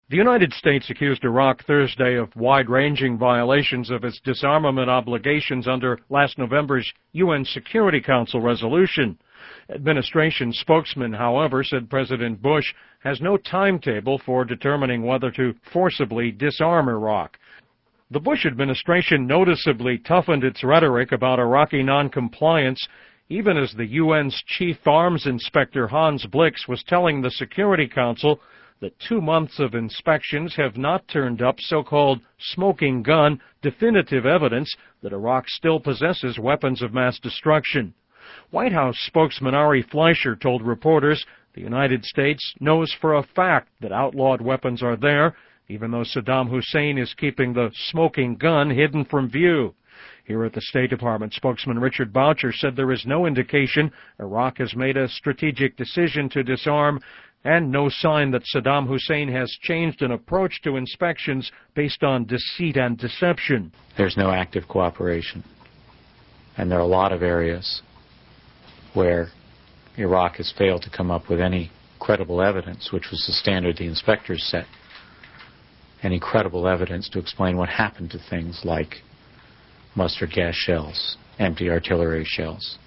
The United States accused Iraq Thursday of wide-ranging violations of its disarmament obligations under last November's UN Security Council resolution. Administration spokesman, however, said President Bush has no timetable for determining whether to forcibly disarm Iraq. The Bush administration noticeably toughened its rhetoric about Iraqi noncompliance, even as the UN's chief arms inspector Hans Blix was telling the Security Council that 2 months of inspections have not turned up so-called smoking gun definitive evidence that Iraq still possesses weapons of mass destruction. White House spokesman Ari Fleischer told reporters the United States knows for a fact that outlawed weapons are there, even though Saddam Hussein is keeping the smoking gun hidden from view. Here at the State Department, spokesman Richard Boucher said there is no indication Iraq has made a strategic decision to disarm and no sign that Saddam Hussein has changed an approach to inspections based on deceit and deception. There's no active cooperation, and there are a lot of areas where Iraq has failed to come up with any credible evidence, which was the standard the inspectors set, any credible evidence to explain what happened to things like mustard gas shells, empty artillery shells,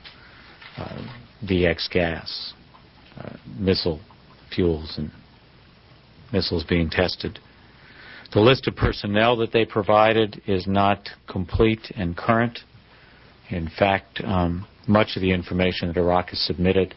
VX gas, missile fuels and missiles being tested. The list of personnel that they provided is not complete and current. In fact, much of the information that Iraq has submitted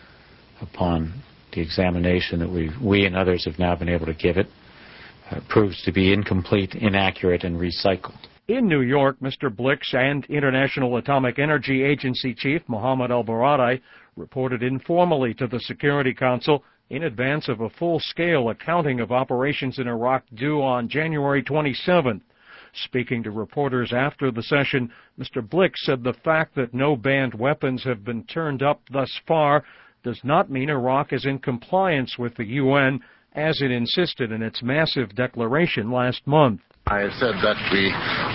upon the examination that we and others have now been able to give it proves to be incomplete, inaccurate, and recycled. In New York, Mr. Blix and International Atomic Energy Agency Chief Mohammed al-Baradei reported informally to the Security Council in advance of a full-scale accounting of operations in Iraq due on January 27th. Speaking to reporters after the session, Mr. Blix said the fact that no banned weapons have been turned up thus far does not mean Iraq is in compliance with the UN, as it insisted in its massive declaration last month. I said that we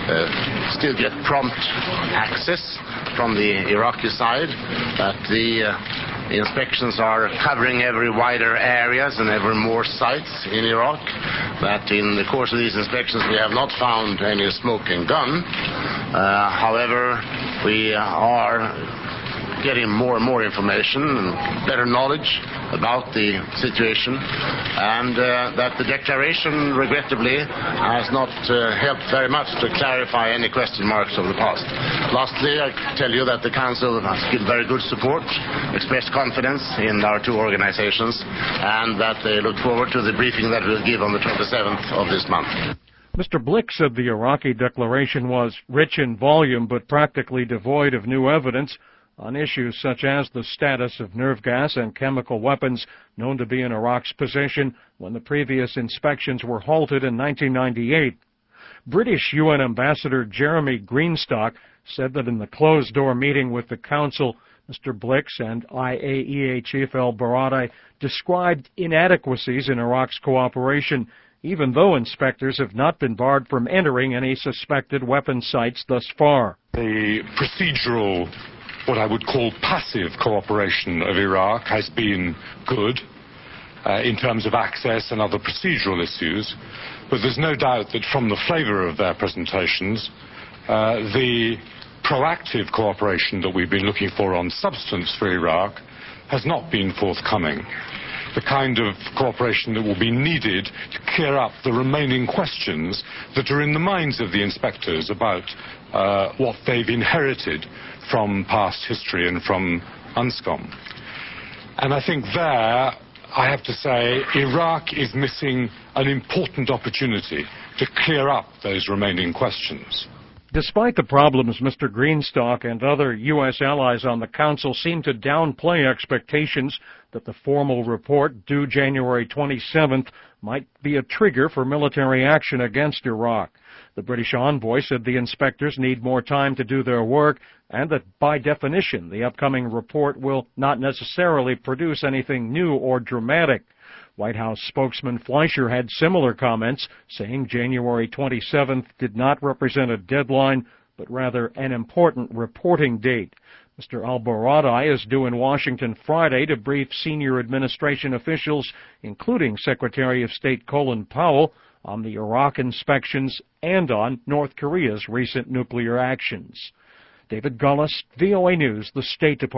still get prompt access from the Iraqi side, that the inspections are covering ever wider areas and ever more sites in Iraq, that in the course of these inspections we have not found any smoking gun. However, we are getting more and more information and better knowledge about the situation, and that the declaration, regrettably, has not helped very much to clarify any question marks of the past. Lastly, I tell you that the Council has given very good support, expressed confidence in our two organizations, and that they look forward to the briefing that we'll give on the 27th of this month. Mr. Blix said the Iraqi declaration was rich in volume but practically devoid of new evidence on issues such as the status of nerve gas and chemical weapons known to be in Iraq's possession when the previous inspections were halted in 1998. British UN Ambassador Jeremy Greenstock said that in the closed-door meeting with the Council, Mr. Blix and IAEA Chief al-Baradei described inadequacies in Iraq's cooperation, even though inspectors have not been barred from entering any suspected weapon sites thus far. The procedural, what I would call passive cooperation of Iraq has been good in terms of access and other procedural issues, but there's no doubt that from the flavour of their presentations, the proactive cooperation that we've been looking for on substance for Iraq has not been forthcoming. The kind of cooperation that will be needed to clear up the remaining questions that are in the minds of the inspectors about what they've inherited from past history and from UNSCOM. And I think there, I have to say, Iraq is missing an important opportunity to clear up those remaining questions. Despite the problems, Mr. Greenstock and other U.S. allies on the Council seem to downplay expectations that the formal report due January 27th might be a trigger for military action against Iraq. The British envoy said the inspectors need more time to do their work and that, by definition, the upcoming report will not necessarily produce anything new or dramatic. White House spokesman Fleischer had similar comments, saying January 27th did not represent a deadline, but rather an important reporting date. Mr. al-Baradei is due in Washington Friday to brief senior administration officials, including Secretary of State Colin Powell, on the Iraq inspections and on North Korea's recent nuclear actions. David Gullis, VOA News, the State Department.